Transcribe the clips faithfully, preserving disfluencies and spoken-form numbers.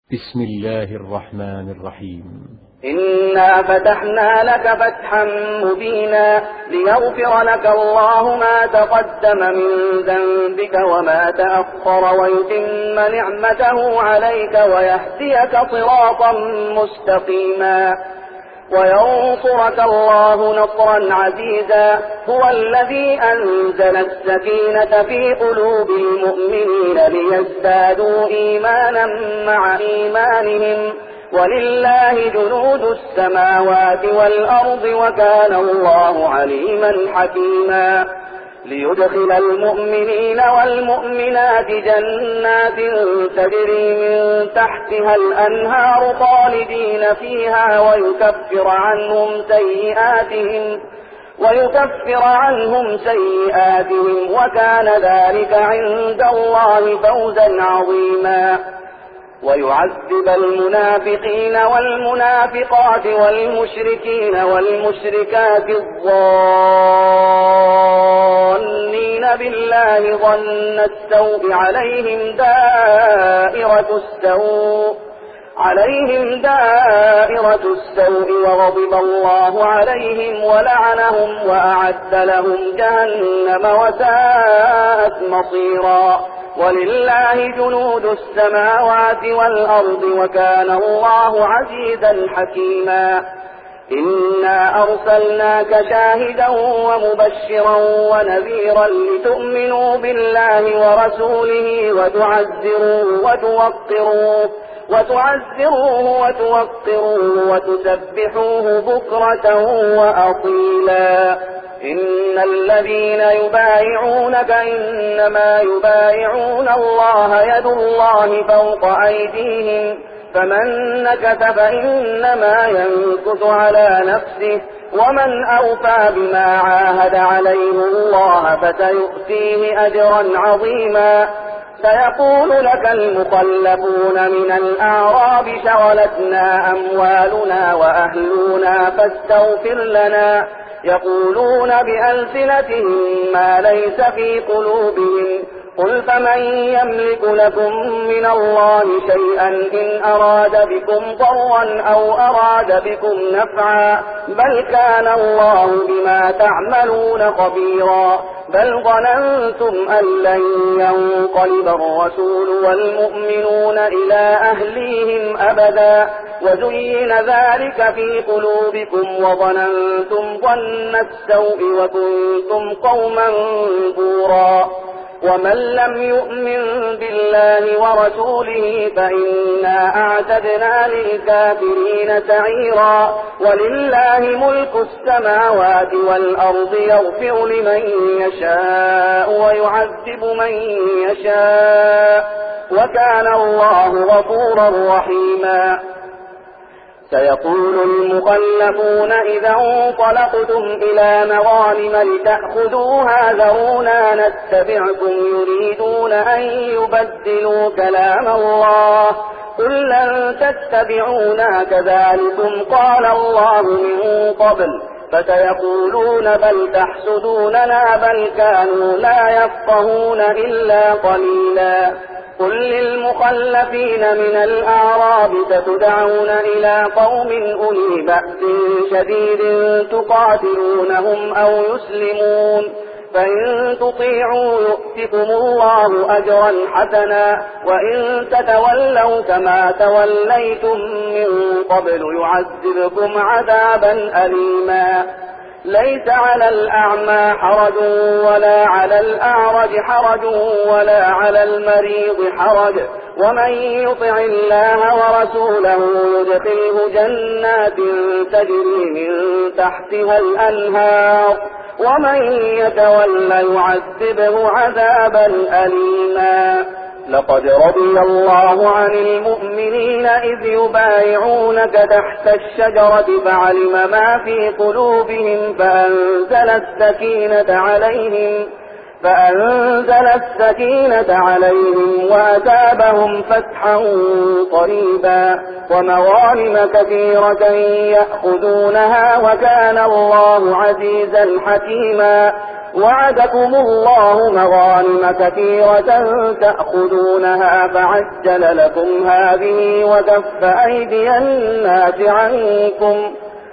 بسم الله الرحمن الرحيم. إنا فتحنا لك فتحا مبينا ليغفر لك الله ما تقدم من ذنبك وما تأخر ويتم نعمته عليك ويهديك صراطا مستقيما وينصرك الله نصرا عزيزا. هو الذي أنزل السكينة في قلوب المؤمنين ليزدادوا إيمانا مع إيمانهم ولله جنود السماوات والأرض وكان الله عليما حكيما. ليدخل المؤمنين والمؤمنات جنات تجري من تحتها الأنهار خالدين فيها ويكفر عنهم سيئاتهم ويكفر عنهم سيئاتهم وكان ذلك عند الله فوزا عظيما. ويعذب المنافقين والمنافقات والمشركين والمشركات الظانين بالله ظن السوء عليهم دائرة السوء عليهم دائرة السوء وغضب الله عليهم ولعنهم وأعد لهم جهنم وساءت مصيرا. ولله جنود السماوات والأرض وكان الله عزيزا حكيما. إنا أرسلناك شاهدا ومبشرا ونذيرا لتؤمنوا بالله ورسوله وتعزروه وتوقروه وتعزروه وتوقروه وتسبحوه بكرة وأصيلا. إن الذين يبايعونك إنما يبايعون الله يد الله فوق أيديهم فمن نكث فإنما ينكث على نفسه ومن أوفى بما عاهد عليه الله فسيؤتيه أجرا عظيما. سيقول لك المخلفون من الأعراب شغلتنا أموالنا وأهلنا فاستغفر لنا يقولون بألسنتهم ما ليس في قلوبهم قل فمن يملك لكم من الله شيئا إن أراد بكم ضرا أو أراد بكم نفعا بل كان الله بما تعملون خبيرا. بل ظننتم أن لن ينقلب الرسول والمؤمنون إلى أهليهم أبدا وزين ذلك في قلوبكم وظننتم ظن السوء وكنتم قوما بورا. ومن لم يؤمن بالله ورسوله فإنا أعتدنا للكافرين سعيرا. ولله ملك السماوات والأرض يغفر لمن يشاء ويعذب من يشاء وكان الله غفورا رحيما. سيقول المخلفون إذا انطلقتم إلى مغانم لتأخذوها ذرونا نتبعكم يريدون أن يبدلوا كلام الله قل لن تتبعونا كذلكم قال الله من قبل فسيقولون بل تحسدوننا بل كانوا لا يفقهون إلا قليلا. قل للمخلفين من الأعراب ستدعون إلى قوم أولي بأس شديد تقاتلونهم أو يسلمون فإن تطيعوا يؤتكم الله أجرا حسنا وإن تتولوا كما توليتم من قبل يعذبكم عذابا أليما. ليس على الأعمى حرج ولا على الأعرج حرج ولا على المريض حرج ومن يطع الله ورسوله يدخله جنات تجري من تحتها الأنهار ومن يتولى يعذبه عذابا أليما. لقد رضي الله عن المؤمنين إذ يبايعونك تحت الشجرة فعلم ما في قلوبهم فأنزل السكينة عليهم فأنزل السكينة عليهم وأثابهم فتحا قريبا ومغانم كثيرة يأخذونها وكان الله عزيزا حكيما. وعدكم الله مغانم كثيرة تأخذونها فعجل لكم هذه وكف أيدي الناس عنكم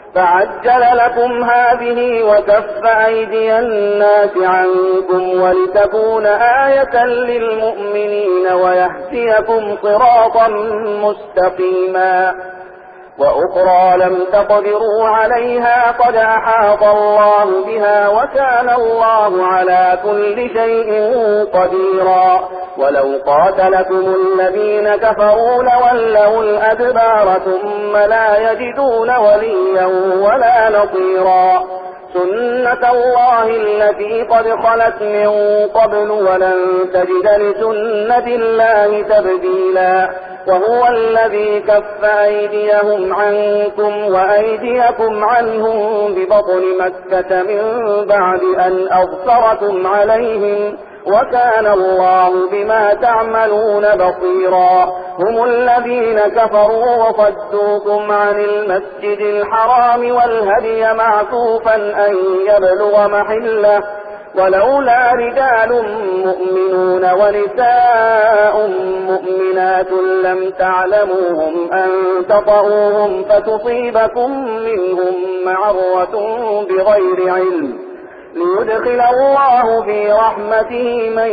فعجل لكم هذه وكف أيدي الناس عنكم ولتكون آية للمؤمنين ويهديكم صراطا مستقيما. وأخرى لم تقدروا عليها قد أحاط الله بها وكان الله على كل شيء قديرا. ولو قاتلكم الذين كفروا لولوا الأدبار ثم لا يجدون وليا ولا نصيرا. سنة الله التي قد خلت من قبل ولن تجد لسنة الله تبديلا. وهو الذي كف أيديهم عنكم وأيديكم عنهم ببطن مكة من بعد أن أظفركم عليهم وكان الله بما تعملون بصيرا. هم الذين كفروا وصدوكم عن المسجد الحرام والهدي معكوفا أن يبلغ محله ولولا رجال مؤمنون ونساء مؤمنات لم تعلموهم أن تطؤوهم فتصيبكم منهم معرة بغير علم ليدخل الله في رحمته من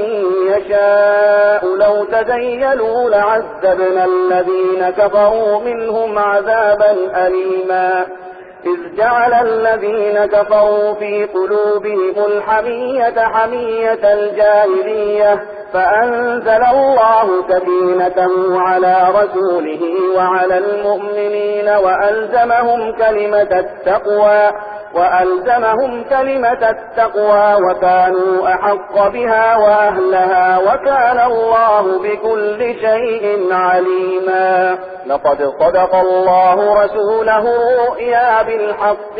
يشاء. لو تزيلوا لعذبنا الذين كفروا منهم عذابا أليما. إذ جعل الذين كفروا في قلوبهم الحمية حمية الجاهلية فأنزل الله سكينته على رسوله وعلى المؤمنين وألزمهم كلمة التقوى وألزمهم كلمة التقوى وكانوا أحق بها وأهلها وكان الله بكل شيء عليما. لقد صدق الله رسوله الرؤيا بالحق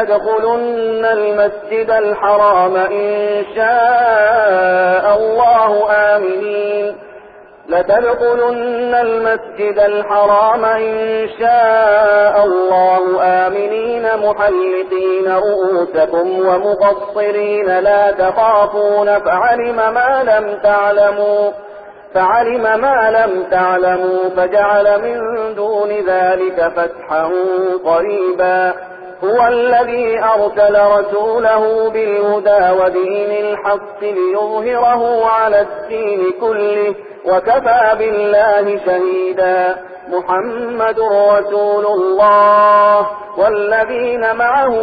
لتدخلن المسجد الحرام إن شاء الله آمنين لتدخلن المسجد الحرام إن شاء الله آمنين محلقين رؤوسكم ومقصرين لا تخافون فعلم ما لم تعلموا فعلم ما لم تعلموا فجعل من دون ذلك فتحا قريبا. هو الذي أرسل رسوله بالهدى ودين الحق ليظهره على الدين كله وكفى بالله شهيدا. محمد رسول الله والذين معه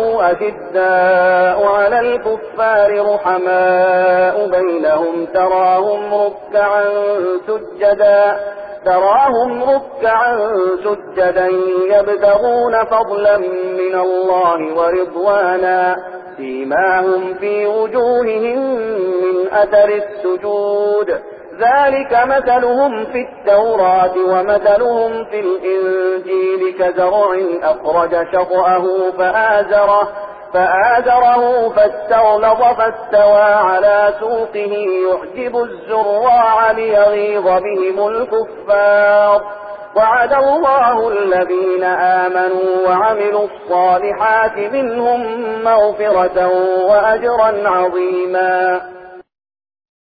أشداء على الكفار رحماء بينهم تراهم ركعا سجدا تراهم ركعا سجدا يبتغون فضلا من الله ورضوانا سيماهم في وجوههم من أثر السجود ذلك مثلهم في التوراة ومثلهم في الإنجيل كزرع أخرج شطأه فآزره فآزره فاستغلظ فاستوى على سوقه يعجب الزراع ليغيظ بهم الكفار. وعد الله الذين آمنوا وعملوا الصالحات منهم مغفرة وأجرا عظيما.